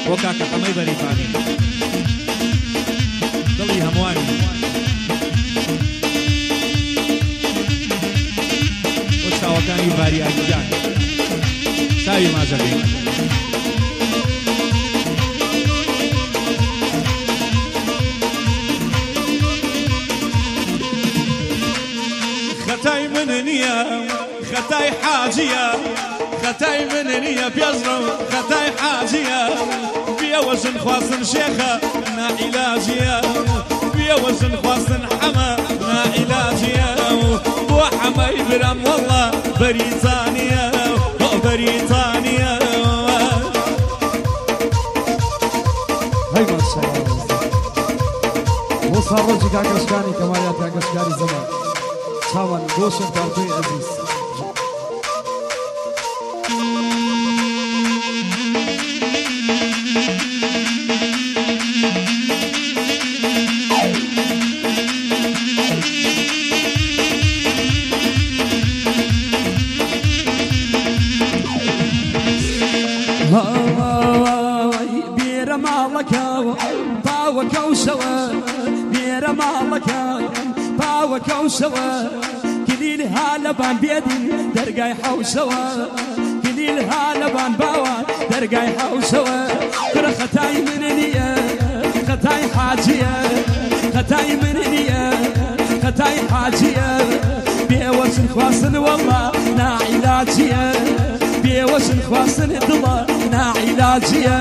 بۆ کاکە حەمەی بەریفانی دڵی هەمووانی بۆ چاوەکانی باریانیان چاوی ماژەکەی خەتای من نییە خەتای حاجیە خەتای من نییە پێزڕە خەتای حاجیە بێوەژن خواستن شێخە نائیلاجیە بێوەژن خواستن حەمە نائیلاجیە بۆ حەمەی برام وەڵڵا بەریتانیە بەریتانیە هەی ماشەڵڵا بۆ ساڕۆژی کاکەشکانی کەمالیات کاکەشکاری زەمان چاوان گۆشن پارتوی عەزیز بێرە ماڵەکە باوەکە و شەوە بێرە ماڵەکە باوەکە و شەوە کلیل ها لەبان بێدین دەرگای حەوشەوە کلیل ها لەبان باوان دەرگای حەوشەوە کرە خەتای من نییە خەتای حاجیە خەتای من نییە خەتای حاجیە بێوەژن خواستن وەڵڵا نائیلاجیە بێوەژن خواستن دڵە نائیلاجیە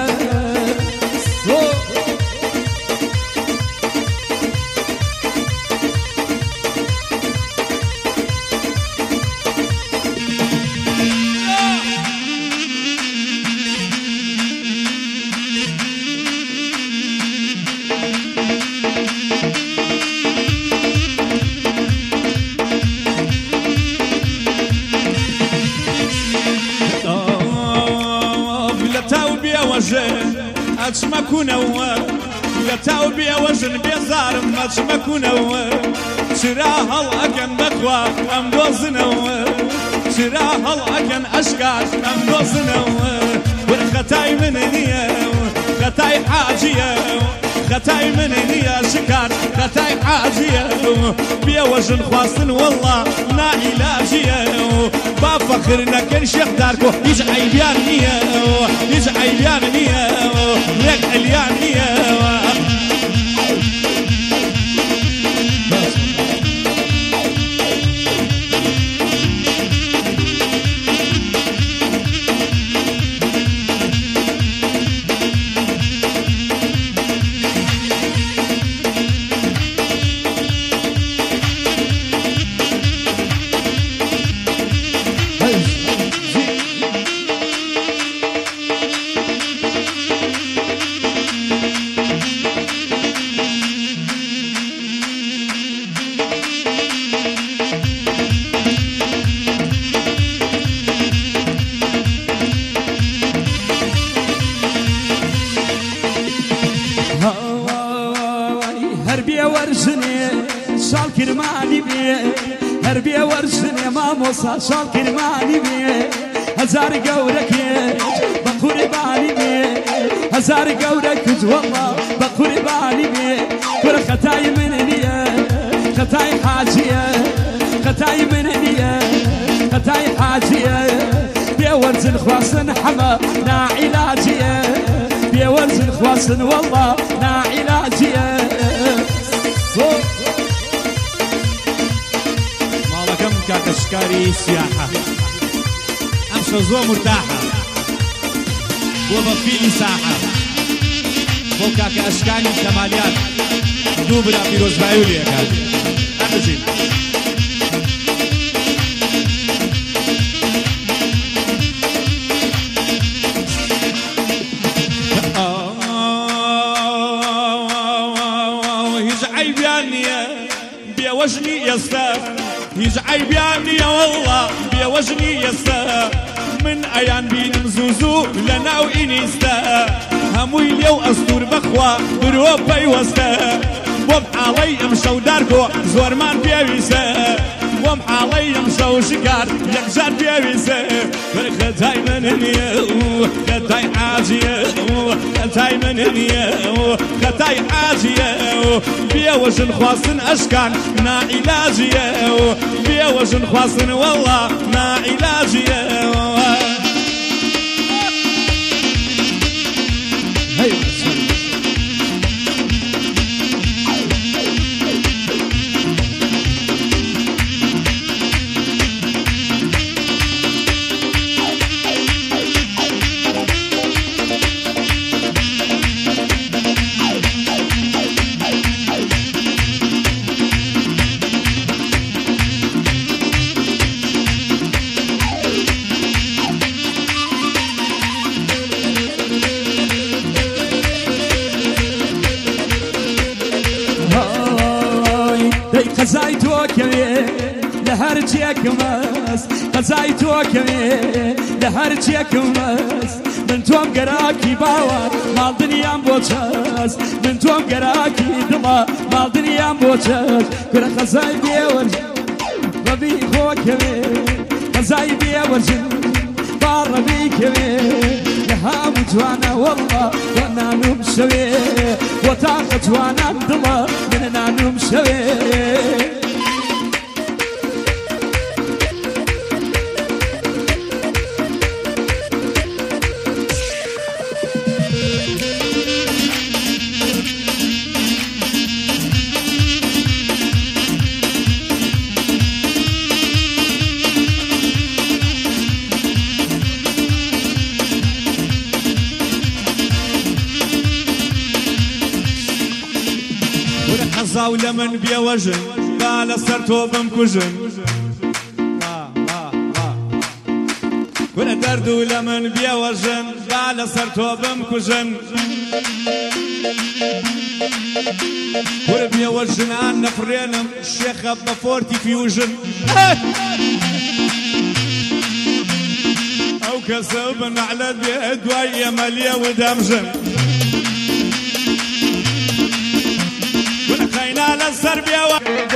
ئەچمەکوونەوە لە تاو بێوەژن بێزارم ئەچمەکوونەوە چرا هەڵ ئەکەن بەخوا ئەم دۆزنەوە چرا هەڵ ئەکەن ئەشکات ئەم دۆزنەوە خەتای من نییە خەتای حاجیە خەتای من نییە شکار خەتای حاجیە بێوەژن خواستن وەڵڵا نائیلاجیە با فەخر نەکەن شێخدارکۆ هیچ عەیبیان نییە هیچ عەیبیان نییە لێک ئەلیان نییە شال کرمانی بێ هەر بێ وەرزنێ مامۆسا شال کرمانی بێ هەزار گەورەکێ بە قوربانی بێ هەزار گەورە کچ وەڵڵا بە قوربانی بێ کورە خەتای من نییە خەتای حاجیە خەتای من نییە خەتای حاجیە بێ وەرزن خواستن حەمە نائیلاجیە بێ وەرزن خواستن وەڵڵا نائیلاجیە کاکەشکاری سیاحە ئەمشە زۆر مرتاحە بۆ بەفیلی ساحە بۆ کاکە ئەشکانی کەمالیات دوو برا پیرۆزبایی و لێکات ئەبژین هیچ عەیبیان نییە بێوەژنی ئێستا هیچ عەیبیان نییە وەڵڵا بێوەژنی ئێستا من ئەیان بینم زوو لە ناو ئینیستە هەمووی لێو ئەستور بەخوا برۆ پەیوەستە بۆ بحاڵەی ئەم شەودارکۆ زۆرمان پێویستە بۆم حاڵەیم شەو شکار یەکجار پێویستە خەتای من نییە خەتای حاجیە خەتای من نییە خەتای حاجیە بێوەژن خواستن ئەشکان نائیلاجیە بێوەژن خواستن وەڵا نائیلاجیە قەزای تۆکەوێ لە هەر چێکم ئەست قەزای تۆکەوێ لە هەر چێکم ئەست من تۆم گەراکی باوە ماڵدنیام بۆ چەست من تۆم گەراکی دڵە ماڵدنیام بۆ چەست گورە قەزای بێوەرج ڕەبی خۆکەوێ قەزای بێوەرجن باڕەبیکەوێ لە هەموو جوانە وەڵڵا وە نانوم شەوێ بۆ تاقە جوانان دڵە منە نانوم شەوێ قەزاو لە من بێوەژن با لەسەر تۆ بمکوژن گورە دەرد و لە من بێوەژن با لەسەر تۆ بمکوژن گورە بێوەژنان نەفرێنم شێخە بە فۆرتی فیوژن ئەو کەسە بنەعلەت بێ دوای ئێمە لێوە دەمژن خەینا لەسەر بێوە